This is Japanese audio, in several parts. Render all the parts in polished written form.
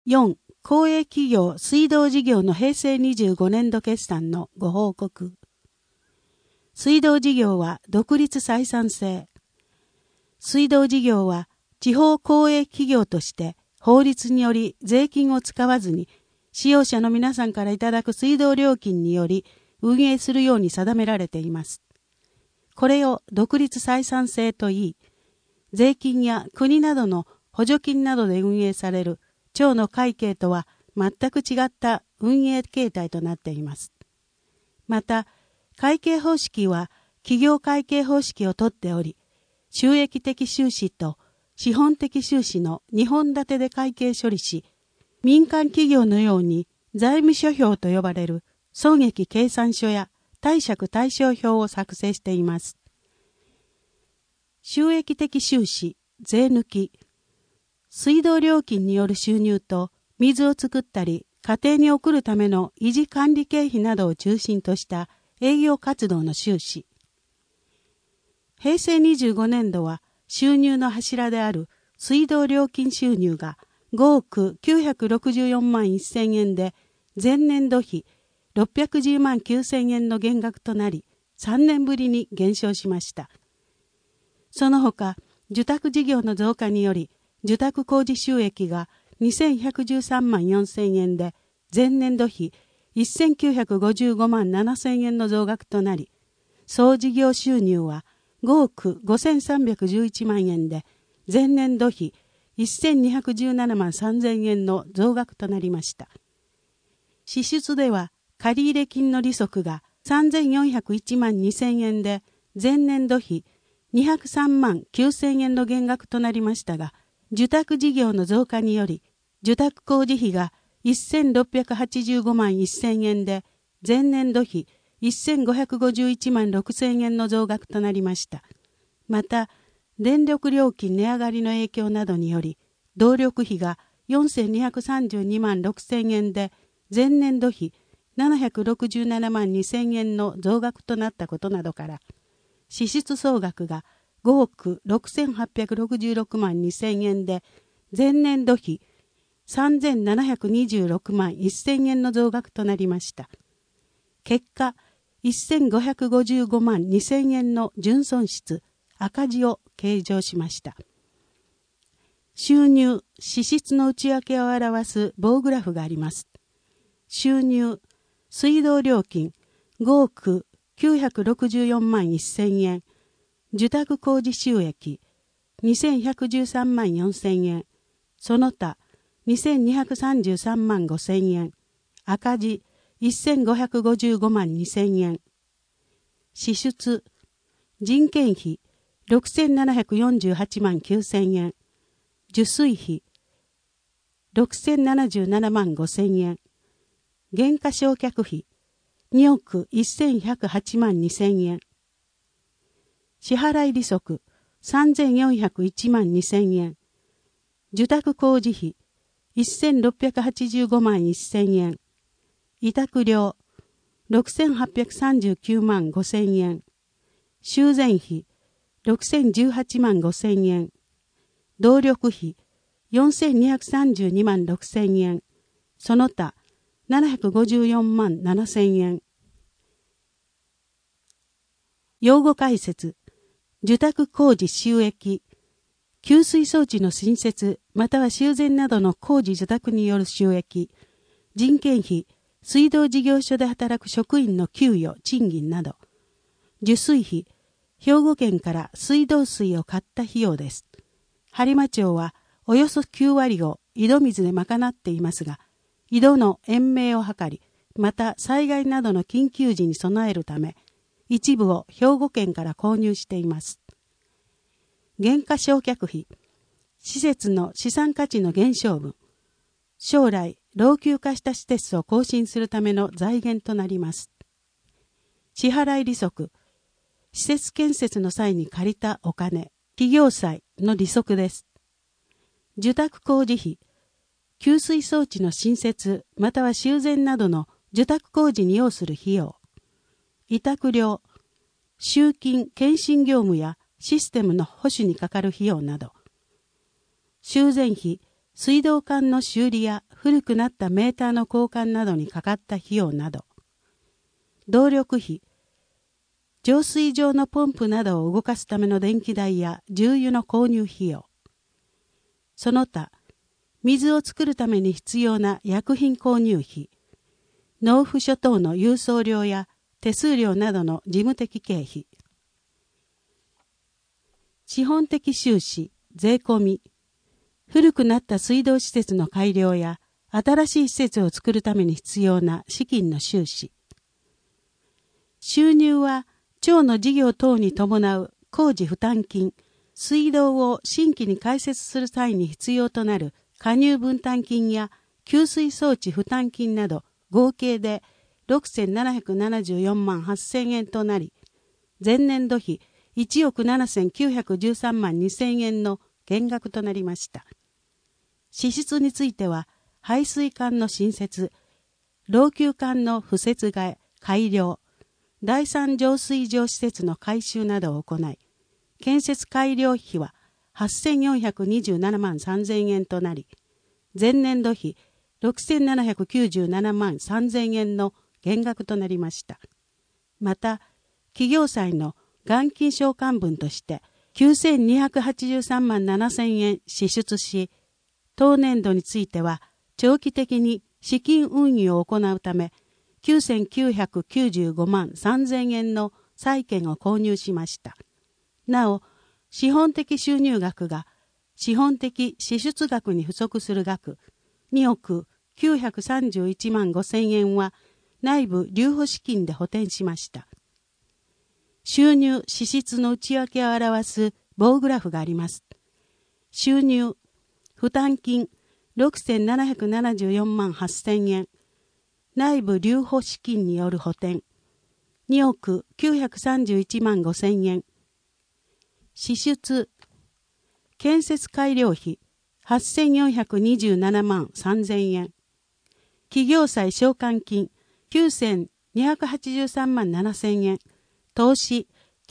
4. 公営企業水道事業の平成25年度決算のご報告。水道事業は独立採算制。水道事業は地方公営企業として法律により税金を使わずに使用者の皆さんからいただく水道料金により運営するように定められています。これを独立採算制といい、税金や国などの補助金などで運営される町の会計とは全く違った運営形態となっています。また、会計方式は企業会計方式をとっており、収益的収支と資本的収支の2本立てで会計処理し、民間企業のように財務諸表と呼ばれる損益計算書や貸借対照表を作成しています。収益的収支、税抜き、水道料金による収入と水を作ったり家庭に送るための維持管理経費などを中心とした営業活動の収支。平成25年度は収入の柱である水道料金収入が5億964万1000円で前年度比610万9000円の減額となり3年ぶりに減少しました。その他、受託事業の増加により受託工事収益が2113万4000円で前年度比1955万7000円の増額となり、総事業収入は5億5311万円で前年度比1217万3000円の増額となりました。支出では借入金の利息が3401万2000円で前年度比203万9000円の減額となりましたが、受託事業の増加により、受託工事費が1685万1000円で、前年度比1551万6000円の増額となりました。また、電力料金値上がりの影響などにより、動力費が4232万6000円で、前年度比767万2000円の増額となったことなどから、支出総額が5億6866万2000円で、前年度比3726万1000円の増額となりました。結果、1555万2000円の純損失、赤字を計上しました。収入、支出の内訳を表す棒グラフがあります。収入、水道料金5億964万1000円、受託工事収益2113万4000円、その他2233万5000円、赤字1555万2000円、支出、人件費6748万9000円、受水費6077万5000円、減価償却費2億1108万2000円、支払利息3401万2000円、受託工事費1685万1000円、委託料6839万5000円、修繕費6018万5000円、動力費4232万6000円、その他754万7000円。用語解説、受託工事収益、給水装置の新設または修繕などの工事受託による収益、人件費、水道事業所で働く職員の給与、賃金など、受水費、兵庫県から水道水を買った費用です。播磨町はおよそ9割を井戸水で賄っていますが、井戸の延命を図り、また災害などの緊急時に備えるため、一部を兵庫県から購入しています。減価償却費、施設の資産価値の減少分、将来老朽化した施設を更新するための財源となります。支払利息、施設建設の際に借りたお金、企業債の利息です。受託工事費、給水装置の新設または修繕などの受託工事に要する費用、委託料、集金・検診業務やシステムの保守にかかる費用など、修繕費、水道管の修理や古くなったメーターの交換などにかかった費用など、動力費、浄水場のポンプなどを動かすための電気代や重油の購入費用、その他、水を作るために必要な薬品購入費、農夫諸島の郵送料や手数料などの事務的経費、資本的収支、税込み、古くなった水道施設の改良や新しい施設を作るために必要な資金の収支。収入は町の事業等に伴う工事負担金、水道を新規に開設する際に必要となる加入分担金や給水装置負担金など合計で6774万8000円となり、前年度比1億7913万2000円の減額となりました。支出については、排水管の新設、老朽管の敷設替え、改良、第三浄水場施設の改修などを行い、建設改良費は8427万3000円となり、前年度比6797万3000円の減額となりました。また、企業債の元金償還分として9283万7000円支出し、当年度については長期的に資金運用を行うため9995万3000円の債券を購入しました。なお、資本的収入額が資本的支出額に不足する額2億931万5000円は内部留保資金で補填しました。収入支出の内訳を表す棒グラフがあります。収入、負担金6774万8000円、内部留保資金による補填2億931万5000円、支出、建設改良費8427万3000円、企業債償還金9283万7000円、投資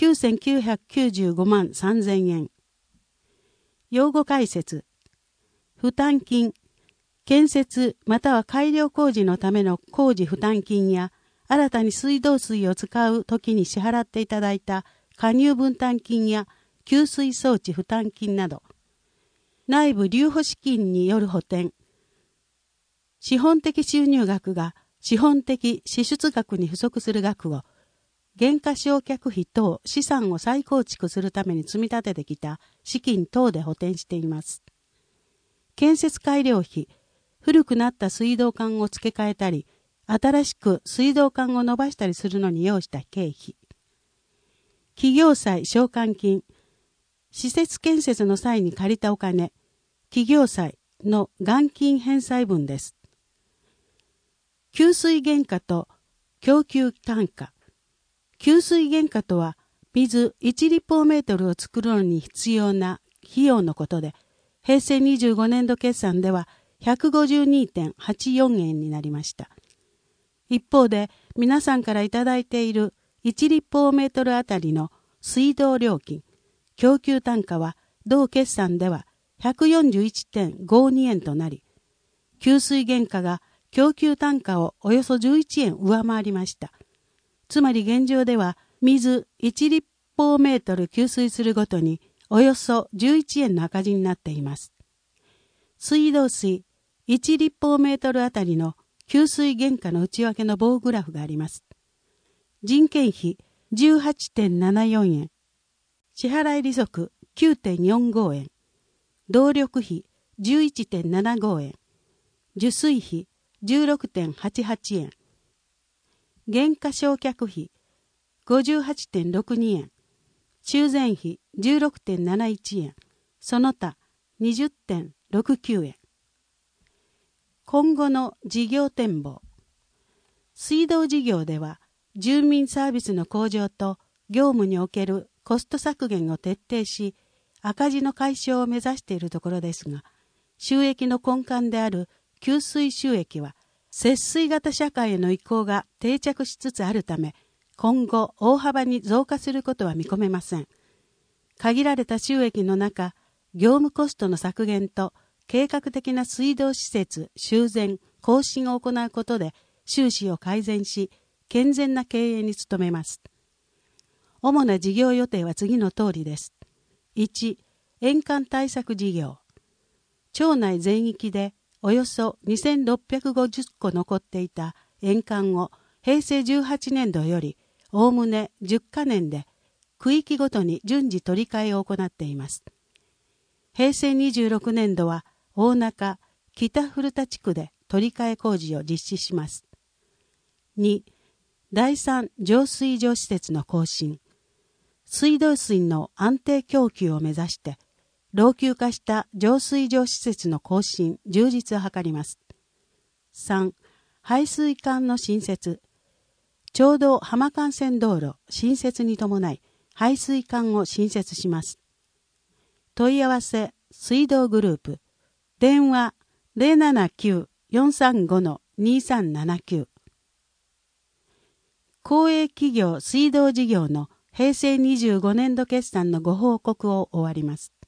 9995万3000円。用語解説。負担金、建設または改良工事のための工事負担金や、新たに水道水を使うときに支払っていただいた加入分担金や給水装置負担金など、内部留保資金による補填、資本的収入額が資本的支出額に不足する額を、減価償却費等資産を再構築するために積み立ててきた資金等で補填しています。建設改良費、古くなった水道管を付け替えたり、新しく水道管を伸ばしたりするのに要した経費。企業債償還金、施設建設の際に借りたお金、企業債の元金返済分です。給水原価と供給単価。給水原価とは、水1立方メートルを作るのに必要な費用のことで、平成25年度決算では 152.84 円になりました。一方で、皆さんからいただいている1立方メートルあたりの水道料金、供給単価は同決算では 141.52 円となり、給水原価が供給単価をおよそ11円上回りました。つまり現状では水1立方メートル給水するごとにおよそ11円の赤字になっています。水道水1立方メートルあたりの給水原価の内訳の棒グラフがあります。人件費 18.74 円、支払い利息 9.45 円、動力費 11.75 円、受水費 16.88 円、減価償却費 58.62 円、修繕費 16.71 円、その他 20.69 円。今後の事業展望。水道事業では、住民サービスの向上と業務におけるコスト削減を徹底し、赤字の解消を目指しているところですが、収益の根幹である給水収益は、節水型社会への移行が定着しつつあるため、今後大幅に増加することは見込めません。限られた収益の中、業務コストの削減と計画的な水道施設、修繕、更新を行うことで収支を改善し、健全な経営に努めます。主な事業予定は次の通りです。1、延間対策事業。町内全域でおよそ2650戸残っていた延間を平成18年度よりおおむね10カ年で区域ごとに順次取り替えを行っています。平成26年度は大中、北古田地区で取り替え工事を実施します。2、第3浄水場施設の更新。水道水の安定供給を目指して、老朽化した浄水場施設の更新、充実を図ります。3、排水管の新設。町道浜幹線道路新設に伴い、排水管を新設します。問い合わせ、水道グループ。電話、079-435-2379。公営企業水道事業の平成25年度決算のご報告を終わります。